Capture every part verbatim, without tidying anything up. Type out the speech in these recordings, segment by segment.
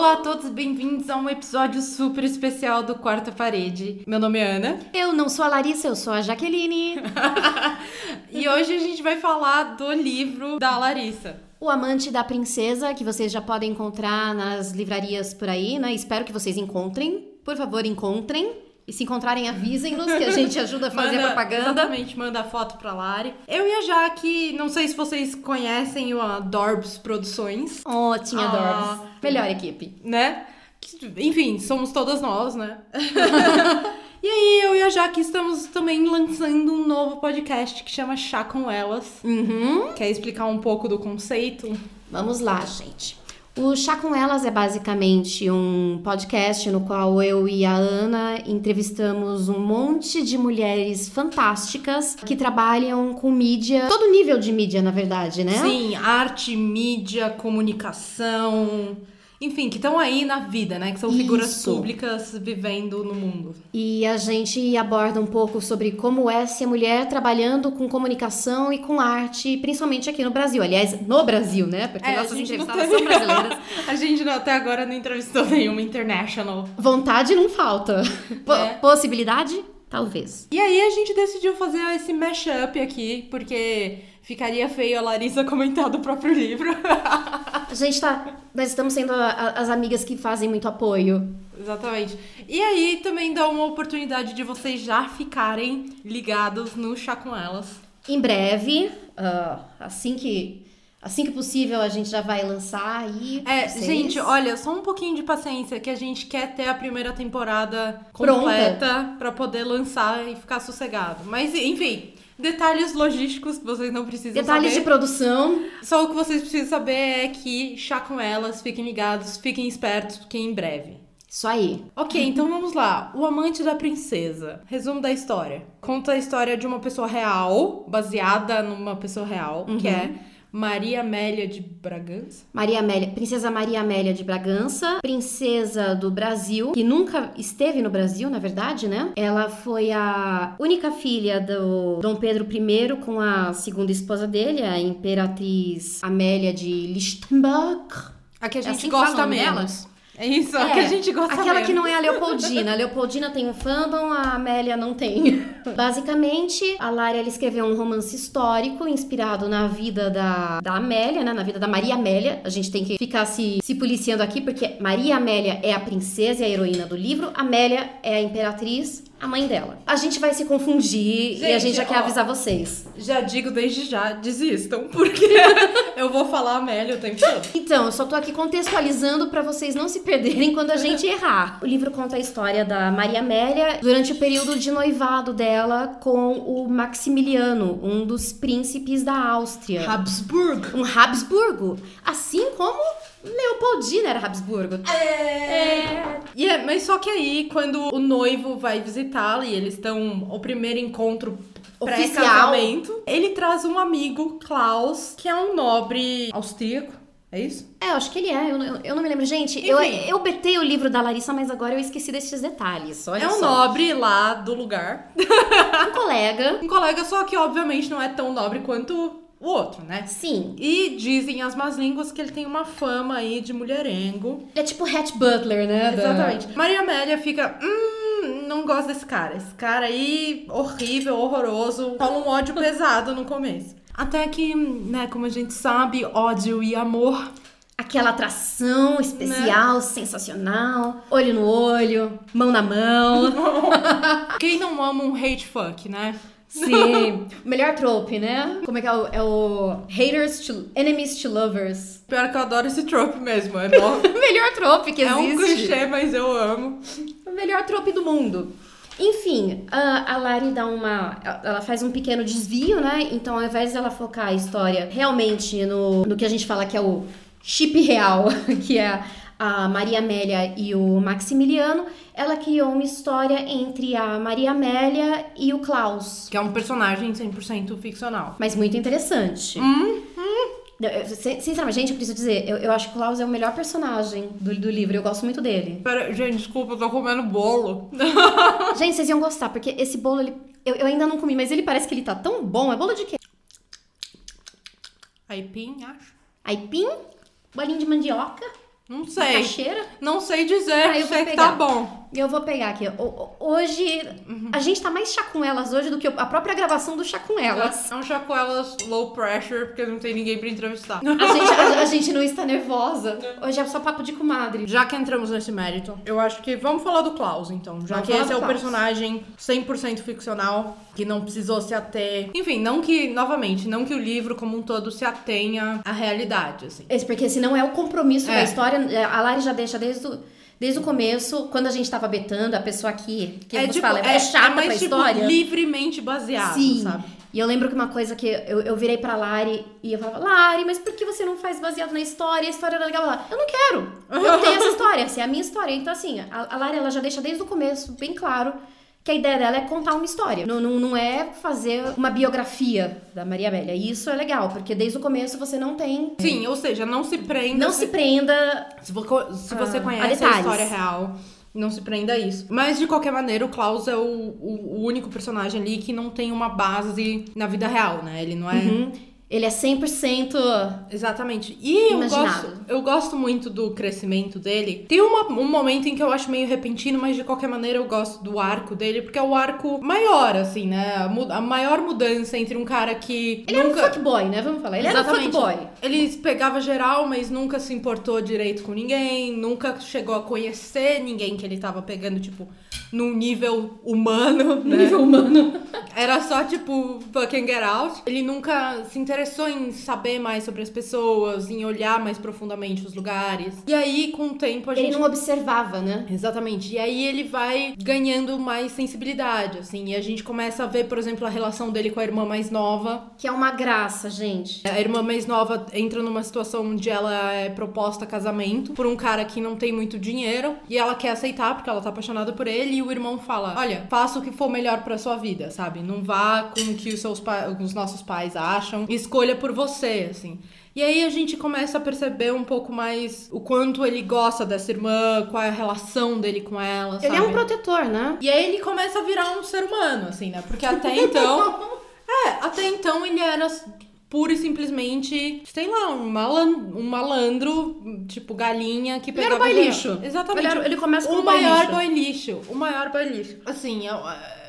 Olá a todos, bem-vindos a um episódio super especial do Quarta Parede. Meu nome é Ana. Eu não sou a Larissa, eu sou a Jaqueline. E hoje a gente vai falar do livro da Larissa. O Amante da Princesa, que vocês já podem encontrar nas livrarias por aí, né? Espero que vocês encontrem. Por favor, encontrem. E se encontrarem, avisem-nos, que a gente ajuda a fazer manda, propaganda. Exatamente, manda foto pra Lari. Eu e a Jaque, não sei se vocês conhecem a Dorbs Produções. Oh, tinha ah, Dorbs. Melhor equipe. Né? Enfim, somos todas nós, né? E aí, eu e a Jaque estamos também lançando um novo podcast que chama Chá com Elas. Uhum. Quer explicar um pouco do conceito? Vamos lá, gente. O Chá com Elas é basicamente um podcast no qual eu e a Ana entrevistamos um monte de mulheres fantásticas que trabalham com mídia, todo nível de mídia, na verdade, né? Sim, arte, mídia, comunicação... Enfim, que estão aí na vida, né? Que são figuras Isso. públicas vivendo no mundo. E a gente aborda um pouco sobre como é ser mulher trabalhando com comunicação e com arte, principalmente aqui no Brasil. Aliás, no Brasil, né? Porque É, nossas a gente não entrevistadas teve- são brasileiras. A gente não- até agora não entrevistou nenhuma international. Vontade não falta. Po- É. Possibilidade? Talvez. E aí a gente decidiu fazer esse mashup aqui, porque ficaria feio a Larissa comentar do próprio livro. A gente tá... Nós estamos sendo a- a- as amigas que fazem muito apoio. Exatamente. E aí também dá uma oportunidade de vocês já ficarem ligados no Chá com Elas. Em breve, ah, assim que... Assim que possível, a gente já vai lançar aí. É, vocês. gente, olha, só um pouquinho de paciência, que a gente quer ter a primeira temporada Pronta. completa pra poder lançar e ficar sossegado. Mas, enfim, detalhes logísticos que vocês não precisam Detalhes de saber. produção. Só o que vocês precisam saber é que Chá com Elas, fiquem ligados, fiquem espertos, porque em breve. Isso aí. Ok, então vamos lá. O Amante da Princesa. Resumo da história. Conta a história de uma pessoa real, baseada numa pessoa real, que é Maria Amélia de Bragança. Maria Amélia, Princesa Maria Amélia de Bragança, princesa do Brasil, que nunca esteve no Brasil, na verdade, né? Ela foi a única filha do Dom Pedro I com a segunda esposa dele, a Imperatriz Amélia de Lichtenberg. A que a É gente assim que fala o gosta nome dela? menos. É isso, a que a gente gosta aquela menos. que não é a Leopoldina. A Leopoldina tem um fandom, a Amélia não tem. Basicamente, a Lara ela escreveu um romance histórico inspirado na vida da, da Amélia, né? Na vida da Maria Amélia. A gente tem que ficar se, se policiando aqui, porque Maria Amélia é a princesa e a heroína do livro. Amélia é a imperatriz, a mãe dela. A gente vai se confundir e a Gente, gente já quer ó. avisar vocês. Já digo desde já, desistam, porque eu vou falar Amélia o tempo todo. Então, eu só tô aqui contextualizando pra vocês não se perderem quando a gente errar. O livro conta a história da Maria Amélia durante o período de noivado dela com o Maximiliano, um dos príncipes da Áustria. Habsburg. Um Habsburgo. Assim como Leopoldina era Habsburgo. É. E é, mas só que aí, quando o noivo vai visitá-la e eles estão o primeiro encontro Oficial. pré-casamento, ele traz um amigo, Klaus, que é um nobre austríaco. É isso? É, eu acho que ele é, eu, não- eu não me lembro. Gente, eu, Enfim. eu betei o livro da Larissa, mas agora eu esqueci desses detalhes. Olha É um só. nobre lá do lugar. Um colega. Um colega, só que obviamente não é tão nobre quanto o outro, né? Sim. E dizem as más línguas que ele tem uma fama aí de mulherengo. Ele é tipo Hatch Butler, né? da- Exatamente. Maria Amélia fica, hum, não gosto desse cara. Esse cara aí, horrível, horroroso. Rola um ódio pesado no começo. Até que, né, como a gente sabe, ódio e amor. Aquela atração especial, sensacional. Olho no olho, mão na mão. Quem não ama um hate fuck, né? Sim. O melhor trope, né? Como é que é o, é o haters to enemies to lovers. Pior que eu adoro esse trope mesmo. É, mó- O melhor trope que é um existe. clichê, mas eu amo. O melhor trope do mundo. Enfim, a, a Lari dá uma... Ela faz um pequeno desvio, né? Então, ao invés dela focar a história realmente no, no que a gente fala que é o chip real, que é a Maria Amélia e o Maximiliano, ela criou uma história entre a Maria Amélia e o Klaus. Que é um personagem cem por cento ficcional. Mas muito interessante. Hum, Eu- eu- sin- Sinceramente, gente, eu preciso dizer, eu, eu acho que o Klaus é o melhor personagem do, do livro, eu gosto muito dele. Pera, gente, desculpa, eu tô comendo bolo. Gente, vocês iam gostar, porque esse bolo, ele, eu, eu ainda não comi, mas ele parece que ele tá tão bom. É bolo de quê? Aipim, acho. Aipim, bolinho de mandioca. Não sei. Macaxeira? Não sei dizer, Ah, eu sei vou que pegar. tá bom. Eu vou pegar aqui. O- Hoje, Uhum. a gente tá mais chá com elas hoje do que a própria gravação do chá com elas. É um chá com elas low pressure, porque não tem ninguém pra entrevistar. A gente, a, a gente não está nervosa. Hoje é só papo de comadre. Já que entramos nesse mérito, eu acho que vamos falar do Klaus, então. Já Vamos que falar esse é do o Klaus. personagem cem por cento ficcional, que não precisou se ater... Enfim, não que, novamente, não que o livro como um todo se atenha à realidade, assim. Esse, porque senão é o compromisso É. da história. A Lari já deixa desde o, desde o começo, quando a gente tava betando, a pessoa aqui, que é, nos tipo, fala, é, chata mais, pra tipo, história. livremente baseado, Sim. sabe? E eu lembro que uma coisa que eu, eu virei pra Lari e eu falava, Lari, mas por que você não faz baseado na história? A história era legal. Ela, eu não quero. Eu tenho essa história, essa é a minha história. Então, assim, a, a Lari, ela já deixa desde o começo bem claro que a ideia dela é contar uma história. Não, não, não é fazer uma biografia da Maria Amélia. E isso é legal, porque desde o começo você não tem... Sim, ou seja, não se prenda... Não se prenda... Se vo- se você Ah, conhece a a detalhes. história real, não se prenda a isso. Mas, de qualquer maneira, o Klaus é o, o, o único personagem ali que não tem uma base na vida real, né? Ele não é... Uhum. Ele é cem por cento... Exatamente. E eu Imaginado. gosto, eu gosto muito do crescimento dele. Tem uma- um momento em que eu acho meio repentino, mas de qualquer maneira eu gosto do arco dele, porque é o arco maior, assim, né? A, mu- a maior mudança entre um cara que Ele nunca... era um fuckboy, né? Vamos falar. Ele Exatamente. era um fuckboy. Ele pegava geral, mas nunca se importou direito com ninguém, nunca chegou a conhecer ninguém que ele tava pegando, tipo, num nível humano, né? Nível humano. Era só, tipo, fucking get out. Ele nunca se interessou em saber mais sobre as pessoas, em olhar mais profundamente os lugares. E aí, com o tempo, a gente... Ele não observava, né? Exatamente. E aí ele vai ganhando mais sensibilidade, assim. E a gente começa a ver, por exemplo, a relação dele com a irmã mais nova. Que é uma graça, gente. A irmã mais nova entra numa situação onde ela é proposta a casamento por um cara que não tem muito dinheiro. E ela quer aceitar, porque ela tá apaixonada por ele. E o irmão fala, olha, faça o que for melhor pra sua vida, sabe? Não vá com o que os, seus pa- os nossos pais acham. Escolha por você, assim. E aí a gente começa a perceber um pouco mais o quanto ele gosta dessa irmã, qual é a relação dele com ela, sabe? Ele é um protetor, né? E aí ele começa a virar um ser humano, assim, né? Porque até então... é, até então ele era pura e simplesmente, sei lá, um, malan- um malandro, tipo galinha, que Ele era pegava... um boy geral. lixo. Exatamente. Ele, era- ele começa com O um boy maior lixo. boy lixo. O maior boy lixo. Assim, eu...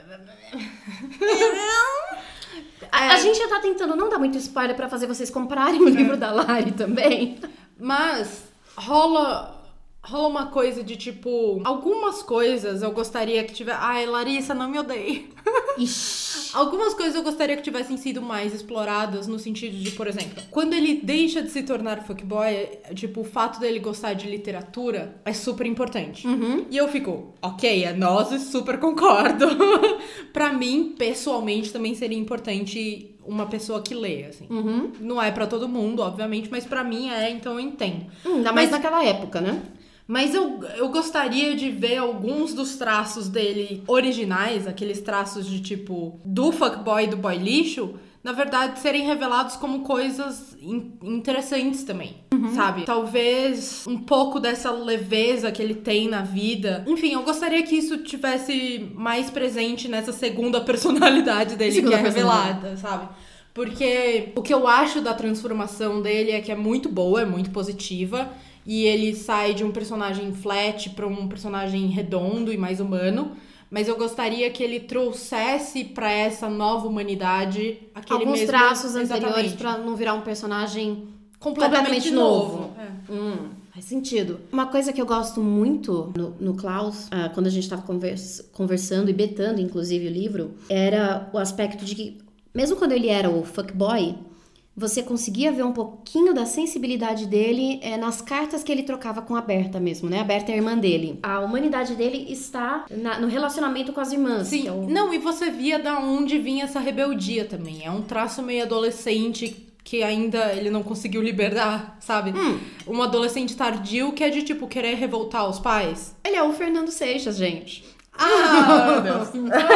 A, a gente já tá tentando não dar muito spoiler pra fazer vocês comprarem o livro da Lari também. Mas rola... Rola uma coisa de, tipo... Algumas coisas eu gostaria que tivesse... Ai, Larissa, não me odeie. Ixi. Algumas coisas eu gostaria que tivessem sido mais exploradas no sentido de, por exemplo, quando ele deixa de se tornar fuckboy, tipo, o fato dele gostar de literatura é super importante. Uhum. E eu fico, ok, é nós e super concordo. Pra mim, pessoalmente, também seria importante uma pessoa que lê, assim. Uhum. Não é pra todo mundo, obviamente, mas pra mim é, então eu entendo. Hum, ainda mais naquela época, né? Mas eu, eu gostaria de ver alguns dos traços dele originais, aqueles traços de tipo, do fuckboy e do boy lixo, na verdade serem revelados como coisas in- interessantes também, sabe? Talvez um pouco dessa leveza que ele tem na vida. Enfim, eu gostaria que isso tivesse mais presente nessa segunda personalidade dele Segunda que é personalidade. revelada, sabe? Porque o que eu acho da transformação dele é que é muito boa, é muito positiva. E ele sai de um personagem flat pra um personagem redondo e mais humano. Mas eu gostaria que ele trouxesse pra essa nova humanidade aquele Alguns mesmo... traços anteriores Exatamente. pra não virar um personagem completamente, completamente novo. novo. É. Hum, faz sentido. Uma coisa que eu gosto muito no, no Klaus, ah, quando a gente tava convers- conversando e betando, inclusive, o livro, era o aspecto de que, mesmo quando ele era o fuckboy, você conseguia ver um pouquinho da sensibilidade dele é, nas cartas que ele trocava com a Berta mesmo, né? A Berta é a irmã dele. A humanidade dele está na- no relacionamento com as irmãs. Sim, que é o- não, e você via da onde vinha essa rebeldia também. É um traço meio adolescente que ainda ele não conseguiu liberar, sabe? Hum. Um adolescente tardio que é de, tipo, querer revoltar os pais. Ele é o Fernando Seixas, gente. Ah, meu Deus.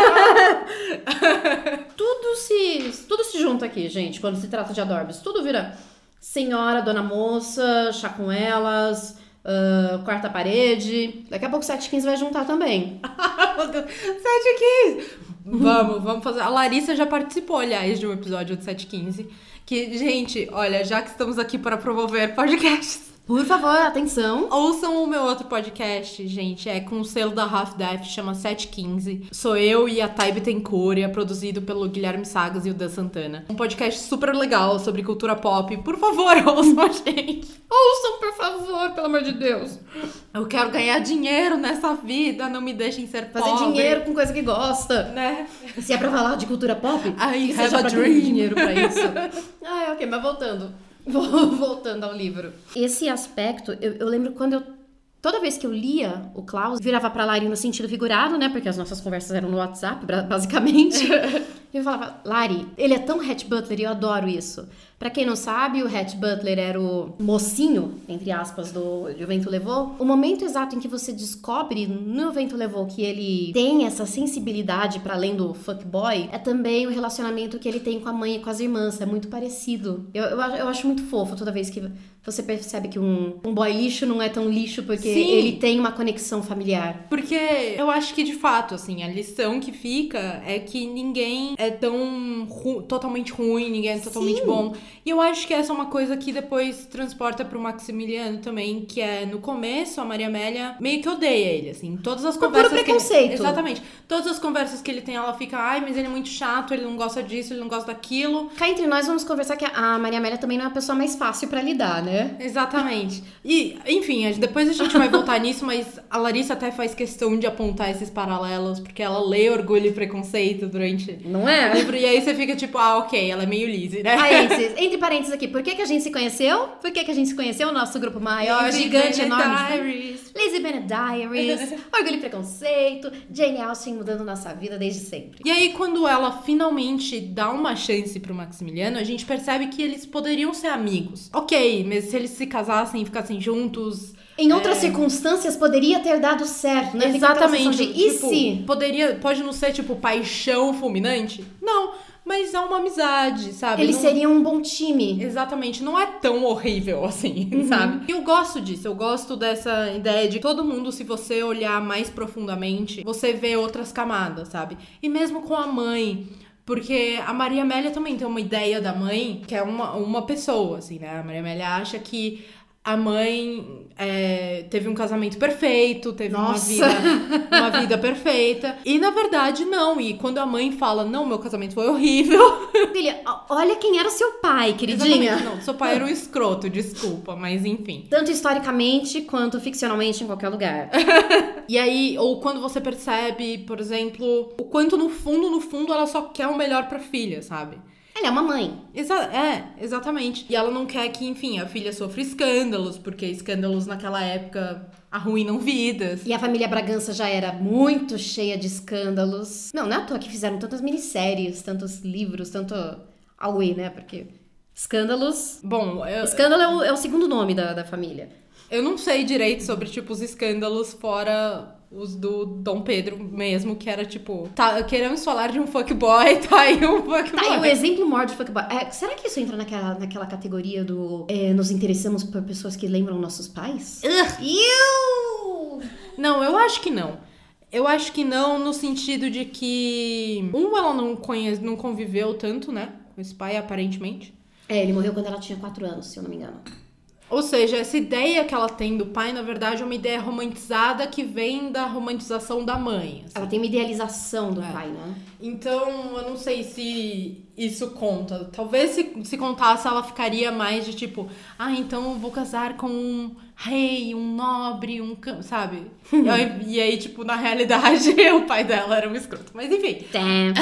Tudo se, tudo se junta aqui, gente, quando se trata de Adorbs. Tudo vira senhora, dona moça, chá com elas, ah, quarta parede. Daqui a pouco sete quinze vai juntar também. Meu Deus. sete quinze. Vamos, vamos fazer. A Larissa já participou, aliás, de um episódio de sete quinze. Que, gente, olha, já que estamos aqui para promover podcasts, Por favor, atenção. Ouçam o meu outro podcast, gente. É com o selo da Half Death, chama sete quinze. Sou eu e a Thay Bittencourt, e é produzido pelo Guilherme Sagas e o Dan Santana. Um podcast super legal sobre cultura pop. Por favor, ouçam a gente. Ouçam, por favor, pelo amor de Deus. Eu quero ganhar dinheiro nessa vida, não me deixem ser Fazer pobre. dinheiro com coisa que gosta. Né? Se é pra falar de cultura pop, I que have seja a pra dream. ganhar dinheiro pra isso. Ah, ok, mas voltando. Voltando ao livro. Esse aspecto, eu, eu lembro quando eu... Toda vez que eu lia o Klaus, virava pra Lari no sentido figurado, né? Porque as nossas conversas eram no WhatsApp, basicamente. E eu falava, Lari, ele é tão Rhett Butler e eu adoro isso. Pra quem não sabe, o Rhett Butler era o mocinho, entre aspas, do de O Vento Levou. O momento exato em que você descobre no O Vento Levou que ele tem essa sensibilidade pra além do fuckboy é também o relacionamento que ele tem com a mãe e com as irmãs. É muito parecido. Eu, eu, eu acho muito fofo toda vez que você percebe que um, um boy lixo não é tão lixo porque Sim. ele tem uma conexão familiar. Porque eu acho que, de fato, assim, a lição que fica é que ninguém é tão ru- totalmente ruim, ninguém é totalmente Sim. bom. E eu acho que essa é uma coisa que depois transporta pro Maximiliano também, que é, no começo, a Maria Amélia meio que odeia ele, assim. Todas as Por conversas puro que ele... preconceito. Exatamente. Todas as conversas que ele tem, ela fica, ai, mas ele é muito chato, ele não gosta disso, ele não gosta daquilo. Cá entre nós, vamos conversar que a Maria Amélia também não é a pessoa mais fácil pra lidar, né? Exatamente. E, enfim, depois a gente vai voltar nisso, mas a Larissa até faz questão de apontar esses paralelos, porque ela lê Orgulho e Preconceito durante Não o é? livro, e aí você fica tipo, ah, ok, ela é meio Lizzie, né? Parênteses, entre parênteses aqui, por que, que a gente se conheceu? Por que, que a gente se conheceu? O nosso grupo maior, Lizzie gigante, Bennet enorme. Diaries. Lizzie Bennet Diaries, Orgulho e Preconceito, Jane Austen mudando nossa vida desde sempre. E aí, quando ela finalmente dá uma chance pro Maximiliano, a gente percebe que eles poderiam ser amigos. Ok, mas se eles se casassem e ficassem juntos... Em outras É. circunstâncias, poderia ter dado certo, né? Fica aquela Exatamente. sensação de, e tipo, se? Poderia, pode não ser, tipo, paixão fulminante? Não, mas é uma amizade, sabe? Eles Não- seriam um bom time. Exatamente, não é tão horrível assim, Uhum. sabe? Eu gosto disso, eu gosto dessa ideia de todo mundo, se você olhar mais profundamente, você vê outras camadas, sabe? E mesmo com a mãe, porque a Maria Amélia também tem uma ideia da mãe, que é uma, uma pessoa, assim, né? A Maria Amélia acha que a mãe é, teve um casamento perfeito, teve uma Nossa. vida, uma vida perfeita. E na verdade, não. E quando a mãe fala, não, meu casamento foi horrível. Filha, ó, olha quem era seu pai, queridinha. Exatamente, não, seu pai era um escroto, desculpa, mas enfim. Tanto historicamente quanto ficcionalmente em qualquer lugar. E aí, ou quando você percebe, por exemplo, o quanto no fundo, no fundo, ela só quer o melhor pra filha, sabe? Ela é uma mãe. Exa- é, exatamente. E ela não quer que, enfim, a filha sofra escândalos, porque escândalos naquela época arruinam vidas. E a família Bragança já era muito cheia de escândalos. Não, não é à toa que fizeram tantas minisséries, tantos livros, tanto Away, né? Porque escândalos... Bom, eu, Escândalo é o, é o segundo nome da, da família. eu não sei direito sobre, tipo, os escândalos fora os do Dom Pedro mesmo, que era, tipo, tá, queremos falar de um fuckboy, tá aí um fuckboy. Tá, e o exemplo maior de fuckboy. É, será que isso entra naquela, naquela categoria do... é, nos interessamos por pessoas que lembram nossos pais? Iu! Não, eu acho que não. Eu acho que não no sentido de que... Um, ela não conhece, não conviveu tanto, né? Com esse pai, aparentemente. É, ele morreu quando ela tinha quatro anos, se eu não me engano. Ou seja, essa ideia que ela tem do pai, na verdade, é uma ideia romantizada que vem da romantização da mãe. assim. Ela tem uma idealização do É. pai, né? Então, eu não sei se isso conta. Talvez se, se contasse, ela ficaria mais de tipo... Ah, então eu vou casar com um rei, um nobre, um... cam-", sabe? e, aí, e aí, tipo, na realidade, o pai dela era um escroto. Mas enfim. Tem.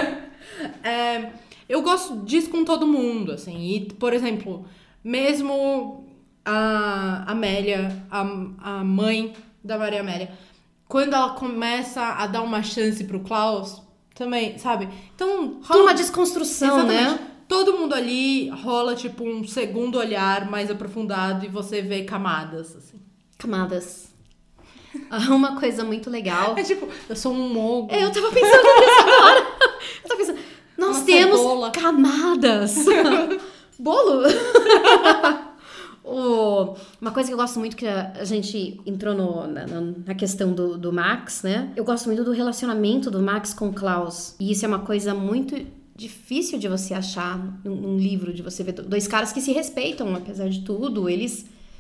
É, eu gosto disso com todo mundo, assim. E, por exemplo, mesmo a Amélia, a, a mãe da Maria Amélia, quando ela começa a dar uma chance pro Klaus, também, sabe? Então, Tem uma desconstrução, exatamente. né? Todo mundo ali rola, tipo, um segundo olhar mais aprofundado e você vê camadas, assim. Camadas. Ah, uma coisa muito legal. É tipo, eu sou um mogul. É, eu tava pensando nisso agora. Eu tava pensando, nós Uma temos cebola. camadas. Bolo? O- uma coisa que eu gosto muito, que a, a gente entrou no- na, na- na questão do, do Max, né? Eu gosto muito do relacionamento do Max com o Klaus. E isso é uma coisa muito difícil de você achar num, num livro, de você ver dois caras que se respeitam, apesar de tudo. Eles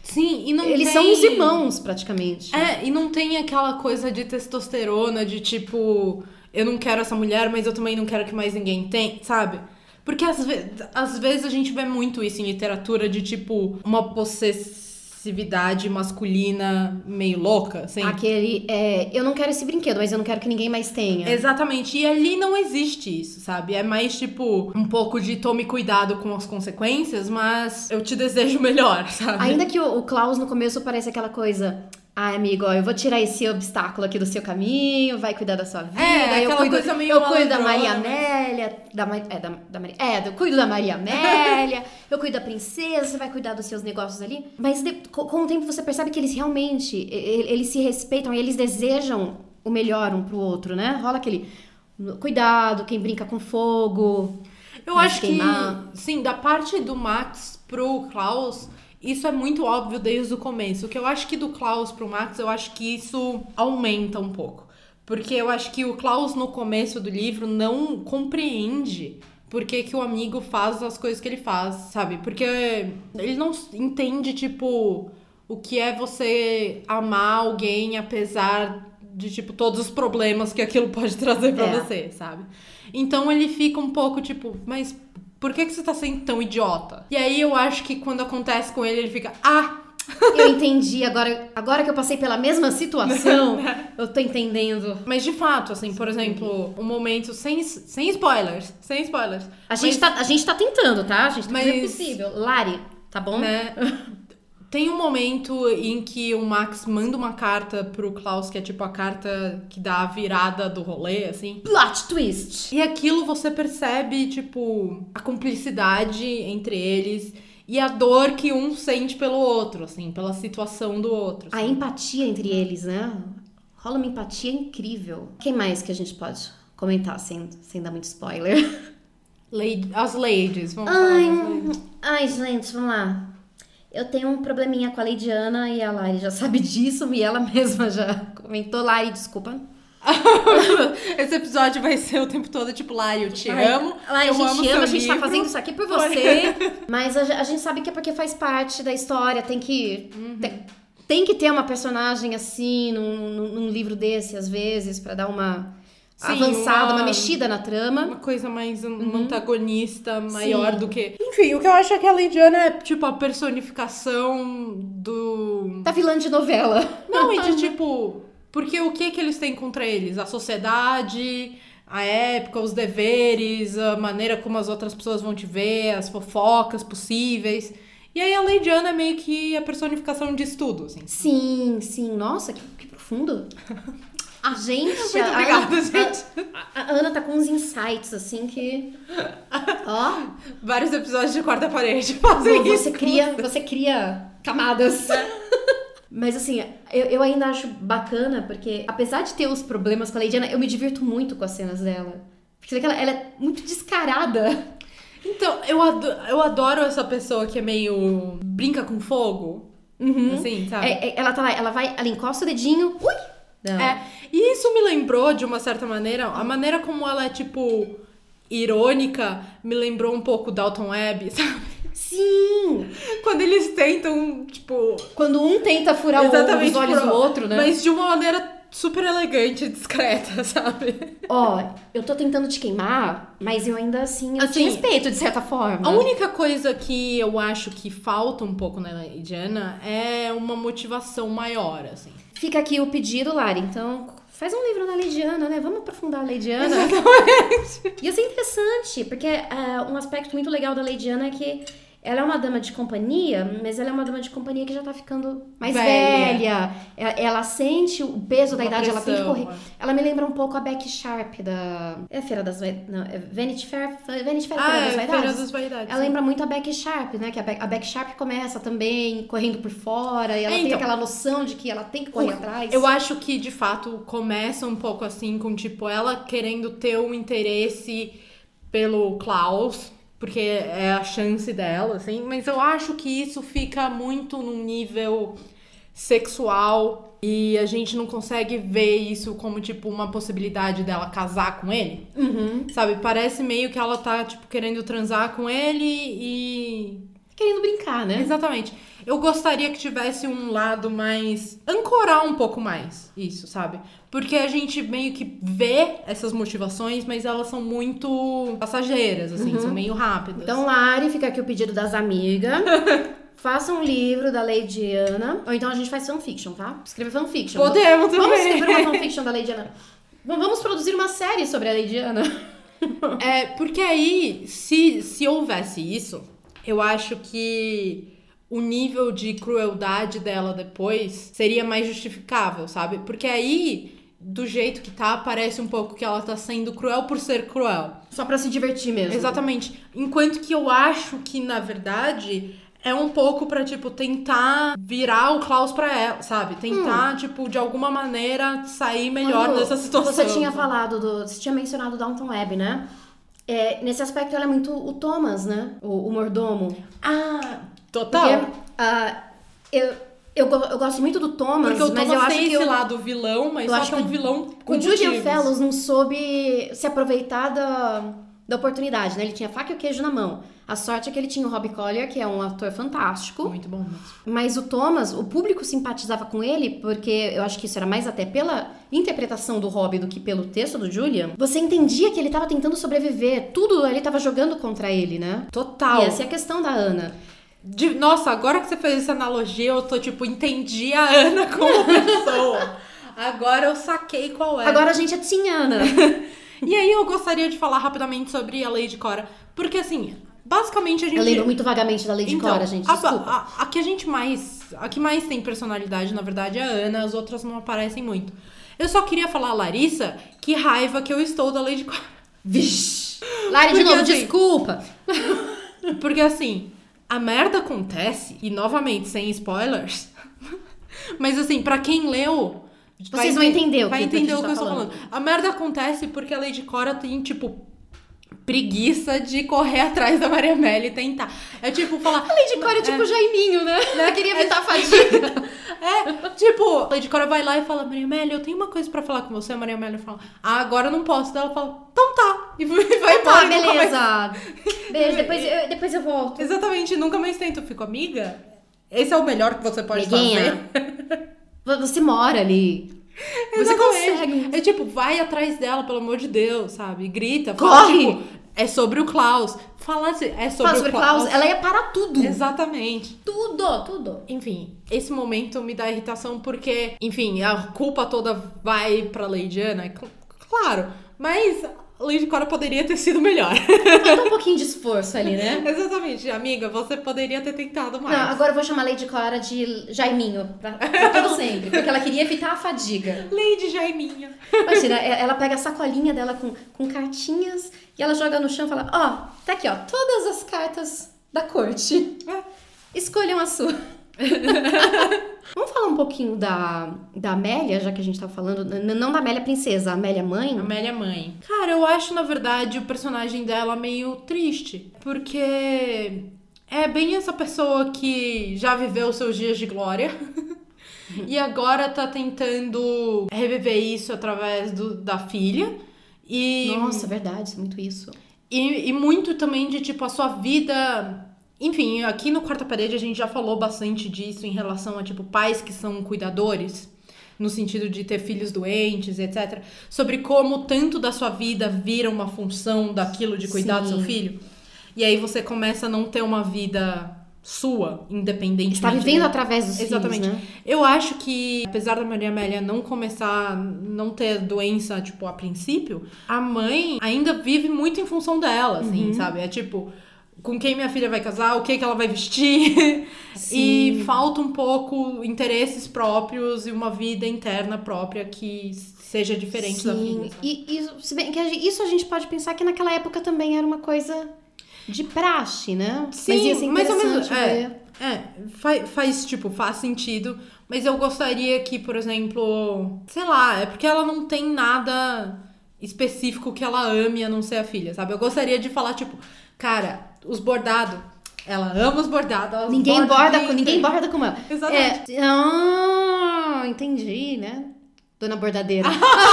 Sim, e não Eles tem... são os irmãos, praticamente. É, e não tem aquela coisa de testosterona, de tipo, eu não quero essa mulher, mas eu também não quero que mais ninguém tenha, sabe? Porque às, ve- às vezes a gente vê muito isso em literatura, de tipo, uma possessividade masculina meio louca, assim. Aquele, é, eu não quero esse brinquedo, mas eu não quero que ninguém mais tenha. Exatamente, e ali não existe isso, sabe? É mais tipo, um pouco de tome cuidado com as consequências, mas eu te desejo melhor, sabe? Ainda que o, o Klaus no começo parece aquela coisa... Ai, amigo, ó, eu vou tirar esse obstáculo aqui do seu caminho, vai cuidar da sua vida. É, eu aquela cuido, coisa meio Eu cuido da malandrona, Maria né? Amélia, da, Ma- é, da, da Maria, é, eu cuido da Maria Amélia, eu cuido da princesa, você vai cuidar dos seus negócios ali. Mas de- com, com o tempo você percebe que eles realmente, e- e- eles se respeitam e eles desejam o melhor um pro outro, né? Rola aquele cuidado, quem brinca com fogo. Eu não acho se que, queimar. sim, da parte do Max pro Klaus, isso é muito óbvio desde o começo. O que eu acho que do Klaus pro Max, eu acho que isso aumenta um pouco. Porque eu acho que o Klaus, no começo do livro, não compreende por que, que o amigo faz as coisas que ele faz, sabe? Porque ele não entende, tipo, o que é você amar alguém apesar de, tipo, todos os problemas que aquilo pode trazer pra É. você, sabe? Então ele fica um pouco, tipo, mas por que, que você tá sendo tão idiota? E aí eu acho que quando acontece com ele, ele fica, ah, Eu entendi, agora, agora que eu passei pela mesma situação, eu tô entendendo. mas de fato, assim, por exemplo, um momento sem, sem spoilers, sem spoilers. A gente, Mas, tá, a gente tá tentando, tá? A gente tá Mas- fazendo o possível. Lari, tá bom? né, tem um momento em que o Max manda uma carta pro Klaus, que é tipo a carta que dá a virada do rolê, assim. Plot twist. E aquilo você percebe, tipo, a cumplicidade entre eles e a dor que um sente pelo outro, assim, pela situação do outro. A assim. empatia entre eles, né? Rola uma empatia incrível. Quem mais que a gente pode comentar sem, sem dar muito spoiler? Lady- as ladies, vamos Ai, falar das ladies. ai, gente, vamos lá. Eu tenho um probleminha com a Leidiana e a Lari já sabe disso e ela mesma já comentou. Lari, desculpa. Esse episódio vai ser o tempo todo, tipo, Lari, eu te Lari, amo. Lari, eu a gente amo ama, seu a gente tá livro. fazendo isso aqui por você. Mas a, a gente sabe que é porque faz parte da história. Tem que, Uhum. tem, tem que ter uma personagem assim num, num, num livro desse, às vezes, pra dar uma Sim, avançada, uma... uma- mexida na trama. Uma coisa mais um antagonista maior Sim. do que... Enfim, o que eu acho é que a Lady Diana é, tipo, a personificação do... Da vilã de novela. Não, e de tipo... Porque o que que eles têm contra eles? A sociedade, a época, os deveres, a maneira como as outras pessoas vão te ver, as fofocas possíveis. E aí a Lady Diana é meio que a personificação disso tudo, assim. Sim, sim. Nossa, que, que profundo. A gente... Muito a, obrigada, a, gente. A, a Ana tá com uns insights, assim, que... Ó, Vários episódios de Quarta Parede fazem você isso. cria, você cria camadas. Mas assim, eu, eu ainda acho bacana, porque apesar de ter os problemas com a Lady Diana, eu me divirto muito com as cenas dela. Porque você vê que ela, ela é muito descarada. Então, eu adoro, eu adoro essa pessoa que é meio... brinca com fogo. Assim, sabe? É, é, ela tá lá, ela vai, ela encosta o dedinho, ui! Não. É, e isso me lembrou, de uma certa maneira, a maneira como ela é, tipo, irônica, me lembrou um pouco Dalton Webb, sabe? Sim! Quando eles tentam, tipo... Quando um tenta furar o, os olhos pro- do outro, né? Mas de uma maneira super elegante e discreta, sabe? Ó, eu tô tentando te queimar, mas eu ainda assim, eu te Assim, respeito, de certa forma. A única coisa que eu acho que falta um pouco na Diana é uma motivação maior, assim. Fica aqui o pedido, Lari. Então, faz um livro na Leidiana, né? Vamos aprofundar a Leidiana. Exatamente. Ia ser interessante, porque é, um aspecto muito legal da Leidiana é que ela é uma dama de companhia, mas ela é uma dama de companhia que já tá ficando mais Velha. velha. Ela, ela sente o peso da Uma idade, ela tem que pressão, correr. é. Ela me lembra um pouco a Becky Sharp da... É a Feira das Vaidades? Não, é Vanity Fair? Vanity Fair é Ah, Feira é, das Vaidades? Feira das Vaidades. Ela sim. lembra muito a Becky Sharp, né? Que a, Be a Becky Sharp começa também correndo por fora e ela É, tem então. aquela noção de que ela tem que correr atrás. Eu acho que, de fato, começa um pouco assim, com, tipo, ela querendo ter um interesse pelo Klaus, porque é a chance dela, assim. Mas eu acho que isso fica muito num nível sexual e a gente não consegue ver isso como, tipo, uma possibilidade dela casar com ele. Uhum. Sabe? Parece meio que ela tá, tipo, querendo transar com ele e... querendo brincar, né? Exatamente. Eu gostaria que tivesse um lado mais... ancorar um pouco mais isso, sabe? Porque a gente meio que vê essas motivações, mas elas são muito passageiras, assim, uhum. são meio rápidas. Então, Lari, fica aqui o pedido das amigas. Faça um livro da Lady Ana. Ou então a gente faz fanfiction, tá? Escreve fanfiction. Podemos também. Vamos escrever uma fanfiction da Lady Ana. Vamos produzir uma série sobre a Lady Ana. É, porque aí, se, se houvesse isso, eu acho que o nível de crueldade dela depois seria mais justificável, sabe? Porque aí, do jeito que tá, parece um pouco que ela tá sendo cruel por ser cruel. Só pra se divertir mesmo. Exatamente. Enquanto que eu acho que, na verdade, é um pouco pra, tipo, tentar virar o Klaus pra ela, sabe? Tentar, hum. tipo, de alguma maneira sair melhor Quando dessa situação. Você tinha falado do... Você tinha mencionado Downton Abbey, né? É, nesse aspecto, ela é muito o Thomas, né? O, o mordomo. Ah, total. Porque, uh, eu, eu, eu gosto muito do Thomas, Porque o Thomas mas eu acho tem que esse eu, lado vilão, mas só que é um vilão com o Julian motivos. Fellows não soube se aproveitar da, da oportunidade, né? Ele tinha a faca e o queijo na mão. A sorte é que ele tinha o Robbie Collier, que é um ator fantástico. Muito bom mesmo. Mas o Thomas, o público simpatizava com ele, porque eu acho que isso era mais até pela interpretação do Robbie do que pelo texto do Julian. Você entendia que ele tava tentando sobreviver. Tudo ele tava jogando contra ele, né? Total. E essa é a questão da Ana. De, nossa, agora que você fez essa analogia, eu tô tipo, entendi a Ana como pessoa. Agora eu saquei qual é. Agora a gente é Team Ana. E aí eu gostaria de falar rapidamente sobre a Lady Cora. Porque assim... Basicamente a gente... Eu lembro muito vagamente da Lady então, Cora, gente, a, desculpa. A, a, a que a gente mais... A que mais tem personalidade, na verdade, é a Ana. As outras não aparecem muito. Eu só queria falar a Larissa, que raiva que eu estou da Lady Cora. Vixe! Lari, de novo, assim, desculpa! Porque assim, a merda acontece, e novamente, sem spoilers, mas assim, pra quem leu... Vocês vão entender o que, vai entender o que, o que eu estou falando. falando. A merda acontece porque a Lady Cora tem, tipo... preguiça de correr atrás da Maria Amélia e tentar. É tipo falar... A Lady Cora é tipo é, Jaiminho, né? Ela queria evitar é, a fadiga. É, tipo, a Lady Cora vai lá e fala, Maria Amélia, eu tenho uma coisa pra falar com você. A Maria Amélia fala, ah, agora eu não posso. Daí ela fala, então tá. E vai então embora. Tá, beleza. Mais... Beijo, depois eu, depois eu volto. Exatamente, nunca mais tento. Eu fico, amiga, esse é o melhor que você pode Amiguinha, fazer. Você mora ali. Você consegue. É tipo, vai atrás dela, pelo amor de Deus, sabe? Grita, corre! Fala, tipo, é sobre o Klaus. Fala assim, é sobre, fala sobre o Klaus. Klaus. Ela ia parar tudo. Exatamente. Tudo, tudo. Enfim, esse momento me dá irritação porque, enfim, a culpa toda vai pra Lady Ana. Claro, mas Lady Cora poderia ter sido melhor. Falta um pouquinho de esforço ali, né? Exatamente, amiga, você poderia ter tentado mais. Não, agora eu vou chamar Lady Cora de Jaiminho, pra, pra todo sempre, porque ela queria evitar a fadiga. Lady Jaiminho. Imagina, ela pega a sacolinha dela com, com cartinhas e ela joga no chão e fala, ó, oh, tá aqui, ó, todas as cartas da corte. Escolham a sua. Vamos falar um pouquinho da, da Amélia, já que a gente tá falando, não da Amélia princesa, a Amélia mãe. Amélia mãe. Cara, eu acho, na verdade, o personagem dela meio triste, porque é bem essa pessoa que já viveu seus dias de glória e agora tá tentando reviver isso através do, da filha. E, nossa, verdade, muito isso. E, e muito também de, tipo, a sua vida... Enfim, aqui no Quarta Parede a gente já falou bastante disso em relação a, tipo, pais que são cuidadores, no sentido de ter filhos doentes, etcétera. Sobre como tanto da sua vida vira uma função daquilo de cuidar Sim. do seu filho. E aí você começa a não ter uma vida sua, independente. Está vivendo de... através dos Exatamente. filhos, né? Eu acho que, apesar da Maria Amélia não começar, não ter doença, tipo, a princípio, a mãe ainda vive muito em função dela, assim, uhum. sabe? É tipo... com quem minha filha vai casar, o que, que ela vai vestir. Sim. E falta um pouco interesses próprios e uma vida interna própria que seja diferente Sim. da filha. E, e se bem que isso a gente pode pensar que naquela época também era uma coisa de praxe, né? Sim, mas ia ser mais ou menos. ver. É, é faz, faz, tipo, faz sentido. Mas eu gostaria que, por exemplo, sei lá, é porque ela não tem nada específico que ela ame a não ser a filha, sabe? Eu gostaria de falar, tipo, cara, os bordados, ela ama os bordados. Ninguém borda, com, ninguém borda como ela. Exatamente. É, ah, entendi, né? Dona Bordadeira.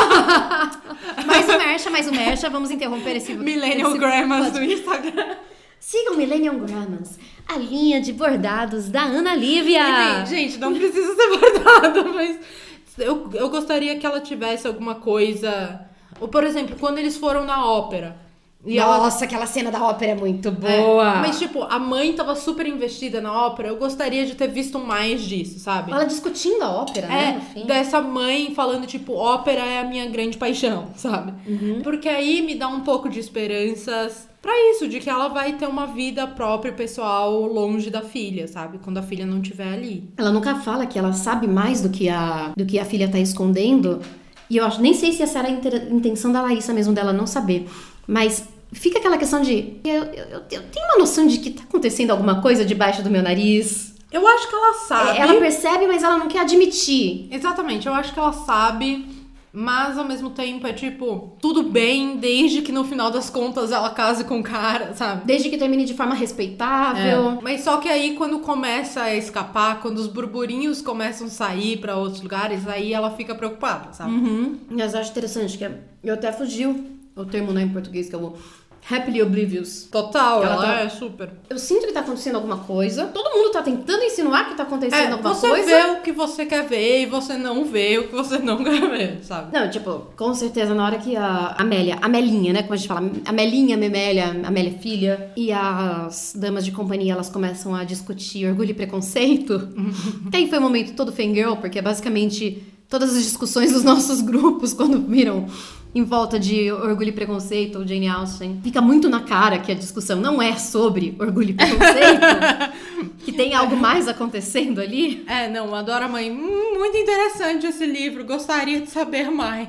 mais um mercha, mais um mercha. Vamos interromper esse... Millennial esse Grandmas do Instagram. Sigam Millennium Grammars, a linha de bordados da Ana Lívia. Enfim, gente, não precisa ser bordado, mas eu, eu gostaria que ela tivesse alguma coisa... Ou, por exemplo, quando eles foram na ópera... E Nossa, ela... aquela cena da ópera é muito boa. É, mas, tipo, a mãe tava super investida na ópera. Eu gostaria de ter visto mais disso, sabe? Ela discutindo a ópera, é, né? No fim. Dessa mãe falando, tipo, ópera é a minha grande paixão, sabe? Uhum. Porque aí me dá um pouco de esperanças pra isso, de que ela vai ter uma vida própria, pessoal, longe da filha, sabe? Quando a filha não estiver ali. Ela nunca fala que ela sabe mais do que a, do que a filha tá escondendo. E eu acho, nem sei se essa era a intenção da Larissa mesmo, dela não saber. Mas fica aquela questão de... Eu, eu, eu tenho uma noção de que tá acontecendo alguma coisa debaixo do meu nariz. Eu acho que ela sabe. Ela percebe, mas ela não quer admitir. Exatamente, eu acho que ela sabe, mas ao mesmo tempo é tipo... Tudo bem, desde que no final das contas ela case com o cara, sabe? Desde que termine de forma respeitável. É. Mas só que aí quando começa a escapar, quando os burburinhos começam a sair pra outros lugares, aí ela fica preocupada, sabe? Uhum. Mas eu acho interessante que eu até fugiu o termo, né, em português, que é o happily oblivious. Total, ela, ela tá... é super. Eu sinto que tá acontecendo alguma coisa. Todo mundo tá tentando insinuar que tá acontecendo é, alguma você coisa. Você vê o que você quer ver e você não vê o que você não quer ver, sabe? Não, tipo, com certeza, na hora que a Amélia, Amelinha, né, como a gente fala, Amelinha, Memélia, Amélia filha, e as damas de companhia, elas começam a discutir orgulho e preconceito. Que aí foi um momento todo fangirl, porque é basicamente todas as discussões dos nossos grupos, quando viram em volta de Orgulho e Preconceito ou Jane Austen, fica muito na cara que a discussão não é sobre Orgulho e Preconceito, que tem algo mais acontecendo ali. É, não, adoro a mãe. Hum, muito interessante esse livro, gostaria de saber mais.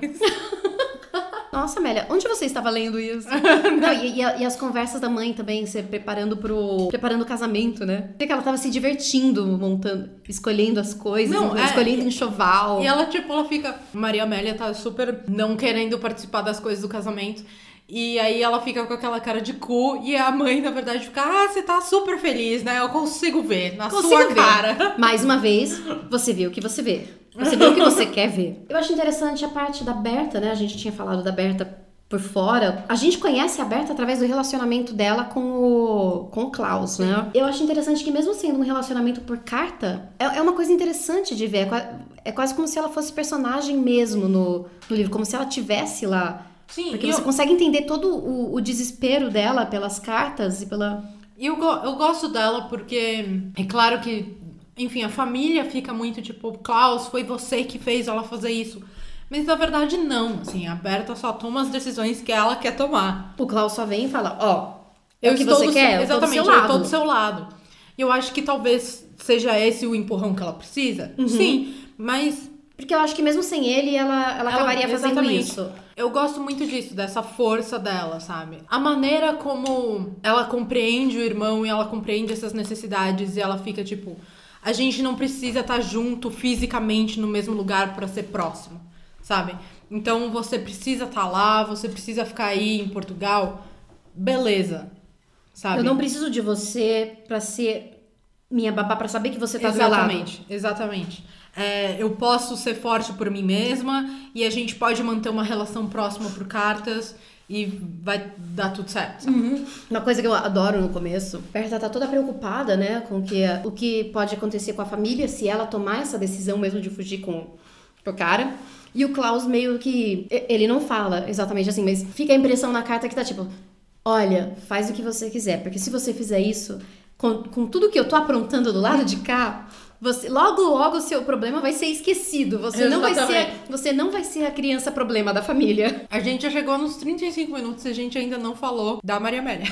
Nossa, Amélia, onde você estava lendo isso? Não, e, e, e as conversas da mãe também, você preparando pro... Preparando o casamento, né? Porque ela tava se divertindo, montando, escolhendo as coisas, não, é, escolhendo enxoval. E ela, tipo, ela fica... Maria Amélia tá super não querendo participar das coisas do casamento. E aí ela fica com aquela cara de cu. E a mãe, na verdade, fica... Ah, você tá super feliz, né? Eu consigo ver na consigo sua ver. cara. Mais uma vez, você vê o que você vê. Você vê o que você quer ver. Eu acho interessante a parte da Berta, né? A gente tinha falado da Berta por fora. A gente conhece a Berta através do relacionamento dela com o, com o Klaus, né? Eu acho interessante que mesmo sendo um relacionamento por carta, é, é uma coisa interessante de ver. É, é quase como se ela fosse personagem mesmo no, no livro. Como se ela tivesse lá. Sim, porque você eu... consegue entender todo o, o desespero dela pelas cartas e pela... E eu, eu gosto dela porque é claro que... Enfim, a família fica muito tipo, Klaus, foi você que fez ela fazer isso. Mas na verdade não, assim, a Berta só toma as decisões que ela quer tomar. O Klaus só vem e fala, ó, oh, é eu o que você do quer, seu, eu exatamente, tô do seu lado. eu tô do seu lado. E eu acho que talvez seja esse o empurrão que ela precisa. Uhum. Sim, mas... Porque eu acho que mesmo sem ele, ela, ela, ela acabaria fazendo exatamente. isso. Eu gosto muito disso, dessa força dela, sabe? A maneira como ela compreende o irmão e ela compreende essas necessidades e ela fica tipo... A gente não precisa estar junto fisicamente no mesmo lugar para ser próximo, sabe? Então você precisa estar lá, você precisa ficar aí em Portugal, beleza, sabe? Eu não preciso de você para ser minha babá, para saber que você tá do meu lado. Exatamente, exatamente. É, eu posso ser forte por mim mesma e a gente pode manter uma relação próxima por cartas e vai dar tudo certo. Uhum. Uma coisa que eu adoro no começo, Berta tá toda preocupada, né, com que, o que pode acontecer com a família se ela tomar essa decisão mesmo de fugir com o cara. E o Klaus meio que... Ele não fala exatamente assim, mas fica a impressão na carta que tá tipo... Olha, faz o que você quiser, porque se você fizer isso, com, com tudo que eu tô aprontando do lado de cá... Você, logo, logo o seu problema vai ser esquecido. Você não, vai ser, você não vai ser a criança problema da família. A gente já chegou nos trinta e cinco minutos e a gente ainda não falou da Maria Amélia.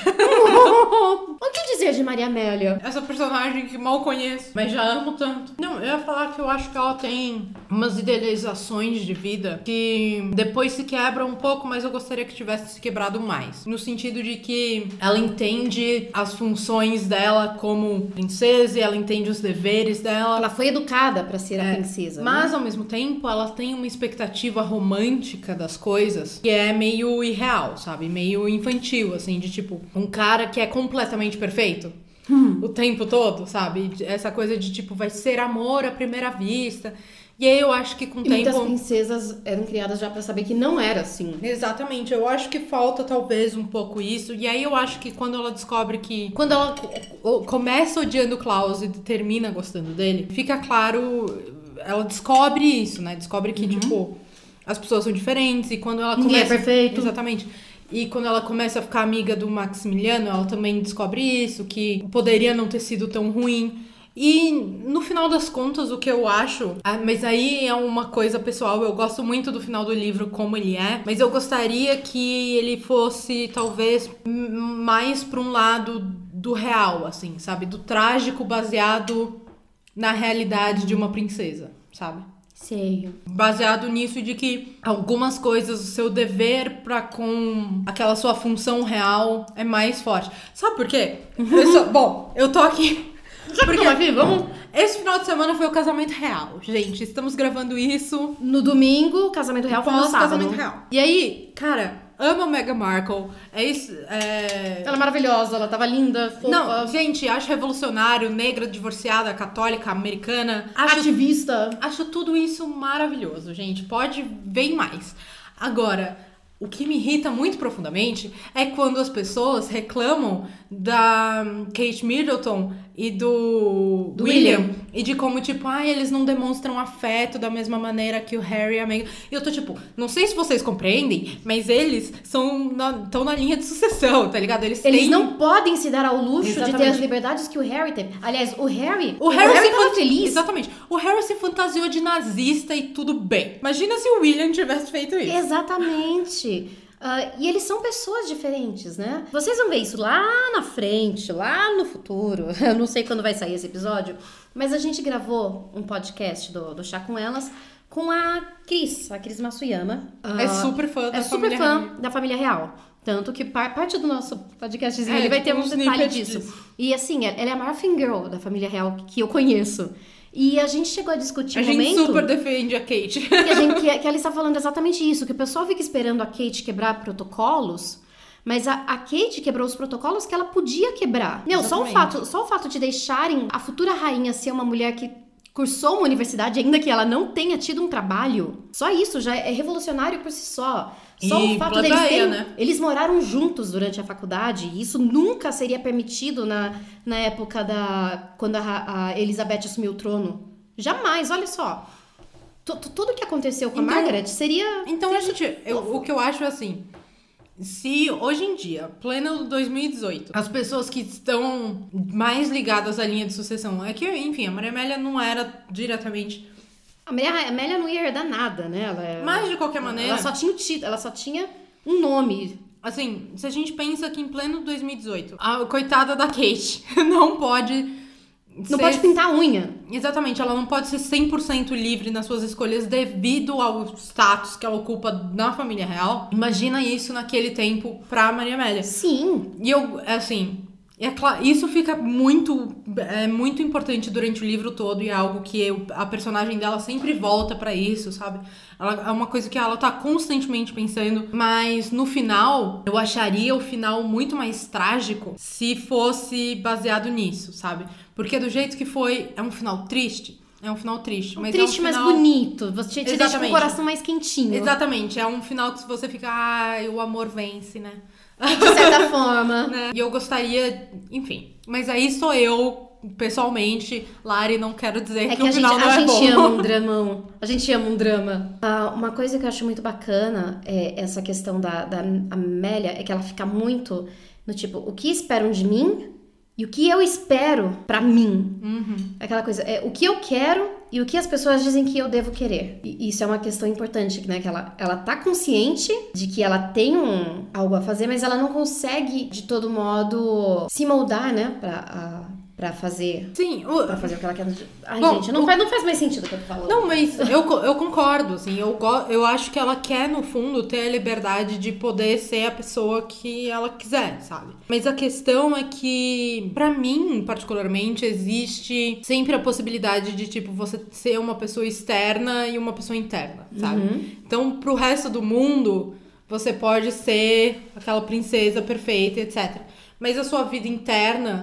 O que dizer de Maria Amélia? Essa personagem que mal conheço, mas já amo tanto. Não, eu ia falar que eu acho que ela tem umas idealizações de vida que depois se quebram um pouco, mas eu gostaria que tivesse se quebrado mais. No sentido de que ela entende as funções dela como princesa e ela entende os deveres dela. Ela foi educada pra ser é, a princesa. Mas, né? ao mesmo tempo, ela tem uma expectativa romântica das coisas que é meio irreal, sabe? Meio infantil, assim, de tipo, um cara que é completamente perfeito hum. o tempo todo, sabe? Essa coisa de tipo, vai ser amor à primeira vista. E aí eu acho que com o E tempo... muitas princesas eram criadas já pra saber que não era assim. Exatamente, eu acho que falta talvez um pouco isso. E aí eu acho que quando ela descobre que... Quando ela começa odiando o Klaus e termina gostando dele, fica claro... Ela descobre isso, né? Descobre que, uhum. tipo, as pessoas são diferentes. E quando ela começa... Ninguém é perfeito. Exatamente. E quando ela começa a ficar amiga do Maximiliano, ela também descobre isso, que poderia não ter sido tão ruim. E no final das contas, o que eu acho... Mas aí é uma coisa pessoal, eu gosto muito do final do livro como ele é, mas eu gostaria que ele fosse, talvez, mais pra um lado do real, assim, sabe? Do trágico baseado na realidade de uma princesa, sabe? Sei. Baseado nisso de que algumas coisas, o seu dever pra com aquela sua função real é mais forte. Sabe por quê? Eu só, bom, eu tô aqui... Porque aqui, vamos... Esse final de semana foi o casamento real, gente. Estamos gravando isso... No domingo, casamento real foi no sábado. Pós-casamento real. E aí, cara, amo a Meghan Markle. É isso... É... Ela é maravilhosa, ela tava linda, fofa. Não, gente, acho revolucionário, negra, divorciada, católica, americana. Acho, ativista. Acho tudo isso maravilhoso, gente. Pode ver mais. Agora... O que me irrita muito profundamente é quando as pessoas reclamam da Kate Middleton e do, do William, William. E de como, tipo, ah, eles não demonstram afeto da mesma maneira que o Harry e a Meghan. E eu tô tipo, não sei se vocês compreendem, mas eles são estão na, na linha de sucessão, tá ligado? Eles, eles têm... não podem se dar ao luxo Exatamente. de ter as liberdades que o Harry teve. Aliás, o Harry... O Harry, o Harry se tava fant... feliz. Exatamente. O Harry se fantasiou de nazista e tudo bem. Imagina se o William tivesse feito isso. Exatamente. Uh, e eles são pessoas diferentes, né? Vocês vão ver isso lá na frente, lá no futuro. Eu não sei quando vai sair esse episódio, mas a gente gravou um podcast do, do Chá com Elas com a Cris, a Cris Matsuyama. Uh, é super fã da é família super fã real. da família real. Tanto que par, parte do nosso podcastzinho é, ele vai tipo, ter um um detalhe disso. disso. E assim, ela é a maior fangirl da família real que eu conheço. E a gente chegou a discutir um momento... A gente momento, super defende a Kate. Que, a gente, que, que ela está falando exatamente isso, que o pessoal fica esperando a Kate quebrar protocolos, mas a, a Kate quebrou os protocolos que ela podia quebrar. Meu, só o, fato, só o fato de deixarem a futura rainha ser uma mulher que cursou uma universidade, ainda que ela não tenha tido um trabalho, só isso já é revolucionário por si só. Só e o fato plateia, deles terem, né? Eles moraram juntos durante a faculdade, e isso nunca seria permitido na, na época da... quando a, a Elizabeth assumiu o trono. Jamais, olha só. T- t- tudo que aconteceu com então, a Margaret seria... Então, a gente, eu, o que eu acho é assim... Se hoje em dia, pleno dois mil e dezoito, as pessoas que estão mais ligadas à linha de sucessão... É que, enfim, a Maria Amélia não era diretamente... A Maria Amélia não ia herdar nada, né? Ela é, Mas, de qualquer maneira... Ela só tinha o título, ela só tinha um nome. Assim, se a gente pensa que em pleno dois mil e dezoito, a coitada da Kate não pode... Não ser... pode pintar a unha. Exatamente, ela não pode ser cem por cento livre nas suas escolhas devido ao status que ela ocupa na família real. Imagina isso naquele tempo pra Maria Amélia. Sim. E eu, assim... É claro, isso fica muito, é, muito importante durante o livro todo e é algo que eu, a personagem dela sempre volta pra isso, sabe? Ela, é uma coisa que ela tá constantemente pensando, mas no final, eu acharia o final muito mais trágico se fosse baseado nisso, sabe? Porque do jeito que foi, é um final triste. É um final triste. Mas triste, é um final... mas bonito. Você te deixa com o coração mais quentinho. Exatamente. É um final que você fica, ai, o amor vence, né? De certa forma. Né? E eu gostaria, enfim. Mas aí sou eu, pessoalmente, Lari, não quero dizer é que, que o a final gente, não a é gente bom. ama um dramão. A gente ama um drama. Ah, uma coisa que eu acho muito bacana é essa questão da, da Amélia, é que ela fica muito no tipo, o que esperam de mim e o que eu espero pra mim. Uhum. Aquela coisa, é o que eu quero e o que as pessoas dizem que eu devo querer. E isso é uma questão importante, né? Que ela, ela tá consciente de que ela tem um, algo a fazer, mas ela não consegue, de todo modo, se moldar, né? Pra, a, pra fazer... Sim. O... Pra fazer o que ela quer. Ai, Bom, gente, não, o... faz, não faz mais sentido o que eu tô falando. Não, mas eu, eu concordo, assim. Eu, eu acho que ela quer, no fundo, ter a liberdade de poder ser a pessoa que ela quiser, sabe? Mas a questão é que, pra mim, particularmente, existe sempre a possibilidade de, tipo, você ser uma pessoa externa e uma pessoa interna, sabe? Uhum. Então, pro resto do mundo, você pode ser aquela princesa perfeita, etcétera. Mas a sua vida interna...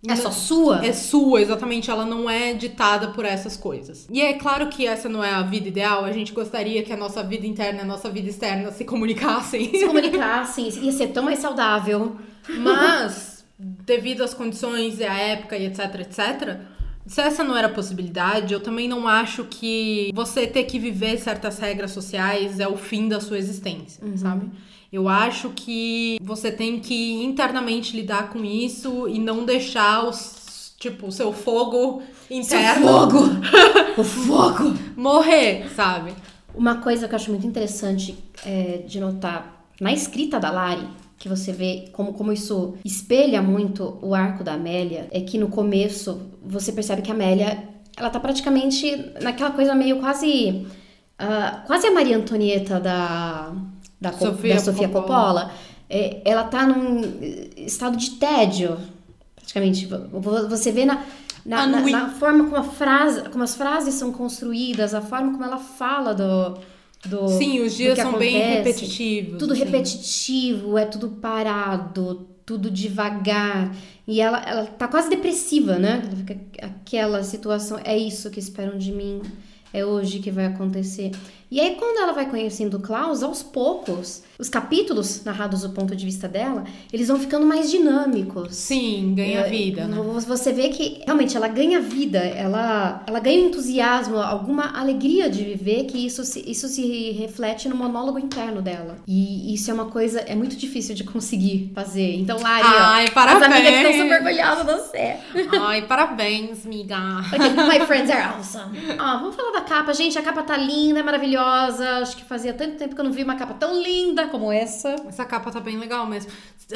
É só sua? É sua, exatamente. Ela não é ditada por essas coisas. E é claro que essa não é a vida ideal. A gente gostaria que a nossa vida interna e a nossa vida externa se comunicassem. Se comunicassem, ia ser tão mais saudável. Mas, devido às condições e à época e etc, etc, se essa não era a possibilidade, eu também não acho que você ter que viver certas regras sociais é o fim da sua existência, uhum. sabe? Eu acho que você tem que internamente lidar com isso e não deixar os, tipo, o seu fogo interno... Seu fogo! O fogo! Morrer, sabe? Uma coisa que eu acho muito interessante é, de notar na escrita da Lari, que você vê como, como isso espelha muito o arco da Amélia, é que no começo você percebe que a Amélia, ela tá praticamente naquela coisa meio quase... Uh, quase a Maria Antonieta da... Da Sofia, da Sofia Coppola, Coppola é, ela tá num estado de tédio, praticamente. Você vê na, na, na, na forma como, a frase, como as frases são construídas, a forma como ela fala do... do sim, os dias são acontece. Bem repetitivos. Tudo sim. repetitivo, é tudo parado, tudo devagar. E ela, ela tá quase depressiva, né? Aquela situação, é isso que esperam de mim, é hoje que vai acontecer. E aí, quando ela vai conhecendo o Klaus, aos poucos, os capítulos narrados do ponto de vista dela, eles vão ficando mais dinâmicos. Sim, ganha é, vida, né? Você vê que, realmente, ela ganha vida, ela, ela ganha entusiasmo, alguma alegria de viver, que isso se, isso se reflete no monólogo interno dela. E isso é uma coisa, é muito difícil de conseguir fazer. Então, Lari, Ai, ó, parabéns. As amigas estão super orgulhosas de você. Ai, parabéns, miga. Okay, my friends are awesome. Ó, vamos falar da capa, gente. A capa tá linda, é maravilhosa. Acho que fazia tanto tempo que eu não vi uma capa tão linda como essa. Essa capa tá bem legal mesmo.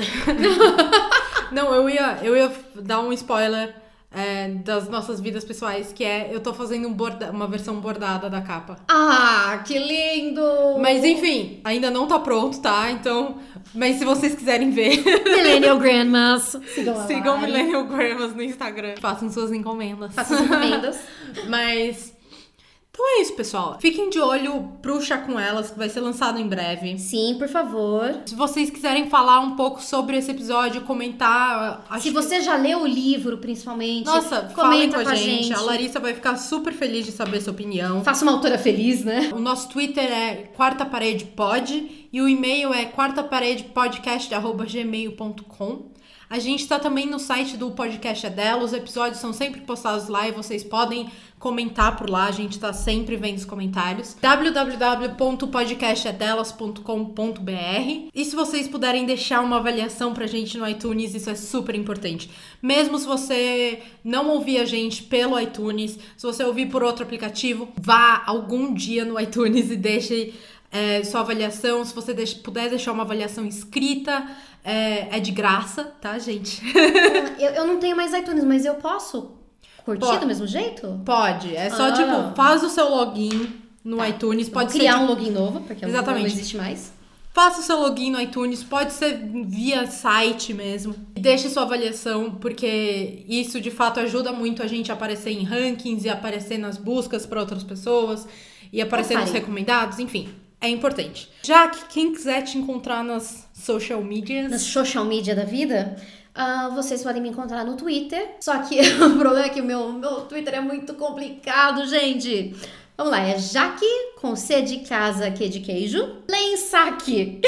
Não, eu ia, eu ia dar um spoiler é, das nossas vidas pessoais, que é, eu tô fazendo um borda, uma versão bordada da capa. Ah, que lindo! Mas enfim, ainda não tá pronto, tá? Então, mas se vocês quiserem ver... Millennial Grandmas. Sigam, Sigam Millennial Grandmas no Instagram. Façam suas encomendas. Façam encomendas. Mas... Então é isso, pessoal. Fiquem de olho pro Chá com Elas, que vai ser lançado em breve. Sim, por favor. Se vocês quiserem falar um pouco sobre esse episódio, comentar... Acho Se você que... já leu o livro, principalmente, Nossa, comenta com a, com a gente. gente. A Larissa vai ficar super feliz de saber sua opinião. Faça uma autora feliz, né? O nosso Twitter é quarta parede pod e o e-mail é quarta parede podcast arroba gmail ponto com. A gente tá também no site do Podcast é Dela, os episódios são sempre postados lá e vocês podem comentar por lá, a gente tá sempre vendo os comentários. w w w ponto podcast é delas ponto com ponto b r. E se vocês puderem deixar uma avaliação pra gente no iTunes, isso é super importante. Mesmo se você não ouvir a gente pelo iTunes, se você ouvir por outro aplicativo, vá algum dia no iTunes e deixe é, sua avaliação. Se você deixe, puder deixar uma avaliação escrita, é, é de graça, tá, gente? eu, eu não tenho mais iTunes, mas eu posso curtir Pode. Do mesmo jeito? Pode. É só, ah. tipo, faz o seu login no tá. iTunes. Pode criar ser, um tipo... login novo, porque Exatamente. não existe mais. Faça o seu login no iTunes, pode ser via site mesmo. Deixe sua avaliação, porque isso de fato ajuda muito a gente a aparecer em rankings e aparecer nas buscas para outras pessoas e aparecer nos recomendados, enfim. É importante. Já que quem quiser te encontrar nas social medias... Nas social media da vida... Uh, vocês podem me encontrar no Twitter. Só que o problema é que o meu, meu Twitter é muito complicado, gente. Vamos lá, é Jaque, com C de casa, Q de queijo. Plensac.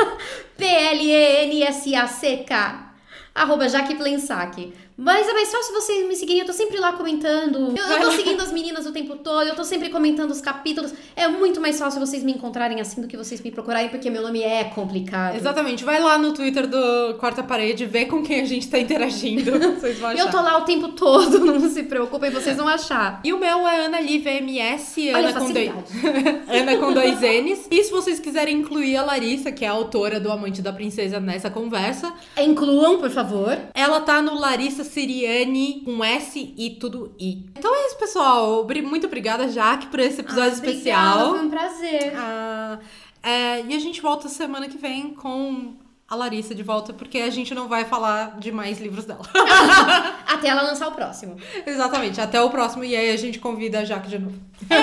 P L E N S A C K. Arroba Jaque Plensac. Mas é mais fácil vocês me seguirem, eu tô sempre lá comentando. Eu, eu tô seguindo as meninas o tempo todo, eu tô sempre comentando os capítulos. É muito mais fácil vocês me encontrarem assim do que vocês me procurarem, porque meu nome é complicado. Exatamente, vai lá no Twitter do Quarta Parede, vê com quem a gente tá interagindo. Vocês vão achar. Eu tô lá o tempo todo, não se preocupem, vocês vão achar. E o meu é Ana Liv M S, Olha Ana, com dois... Ana com dois N's. E se vocês quiserem incluir a Larissa, que é a autora do Amante da Princesa, nessa conversa, incluam, por favor. Ela tá no Larissa Siriani com S e tudo I. Então é isso, pessoal. Muito obrigada, Jaque, por esse episódio ah, especial. Obrigada, foi um prazer. Ah, é, e a gente volta semana que vem com a Larissa de volta, porque a gente não vai falar de mais livros dela. Até ela lançar o próximo. Exatamente, até o próximo. E aí a gente convida a Jaque de novo.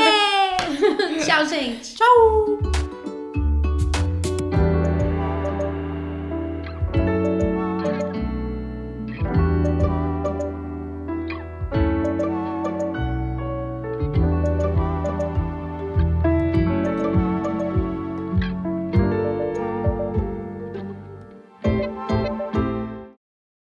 É. Tchau, gente. Tchau!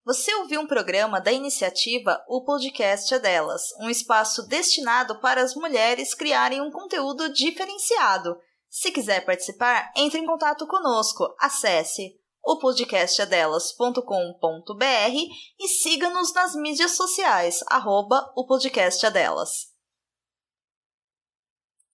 Você ouviu um programa da iniciativa O Podcast é Delas, um espaço destinado para as mulheres criarem um conteúdo diferenciado. Se quiser participar, entre em contato conosco. Acesse o podcast é delas ponto com ponto b r e siga-nos nas mídias sociais, arroba o podcast é delas.